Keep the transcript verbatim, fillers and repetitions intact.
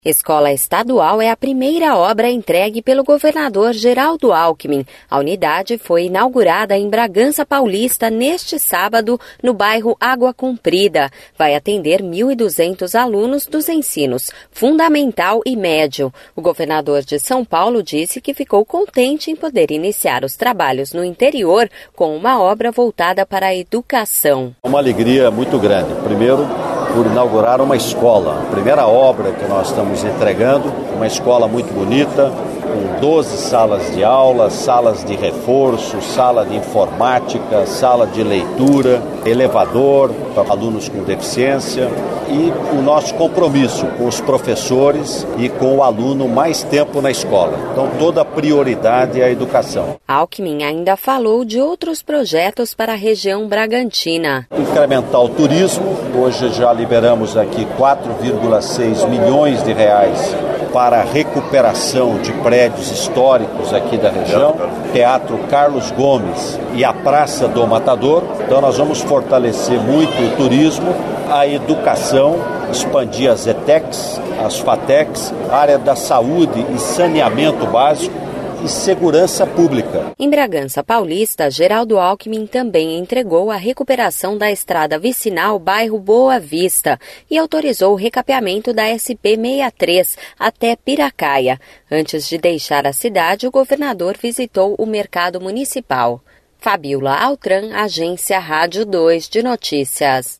Escola Estadual é a primeira obra entregue pelo governador Geraldo Alckmin. A unidade foi inaugurada em Bragança Paulista neste sábado, no bairro Água Comprida. Vai atender mil e duzentos alunos dos ensinos fundamental e médio. O governador de São Paulo disse que ficou contente em poder iniciar os trabalhos no interior com uma obra voltada para a educação. Uma alegria muito grande. Primeiro, por inaugurar uma escola. A primeira obra que nós estamos entregando, uma escola muito bonita, com doze salas de aula, salas de reforço, sala de informática, sala de leitura, elevador para alunos com deficiência e o nosso compromisso com os professores e com o aluno mais tempo na escola. Então, toda a prioridade é a educação. Alckmin ainda falou de outros projetos para a região Bragantina. Incrementar o turismo. Hoje já liberamos aqui quatro vírgula seis milhões de reais para a recuperação de prédios históricos aqui da região, Teatro Carlos Gomes e a Praça do Matador. Então nós vamos fortalecer muito o turismo, a educação, expandir as ETECs, as FATECs, a área da saúde e saneamento básico e segurança pública. Em Bragança Paulista, Geraldo Alckmin também entregou a recuperação da estrada vicinal bairro Boa Vista e autorizou o recapeamento da S P sessenta e três até Piracaia. Antes de deixar a cidade, o governador visitou o mercado municipal. Fabiola Altran, Agência Rádio dois de Notícias.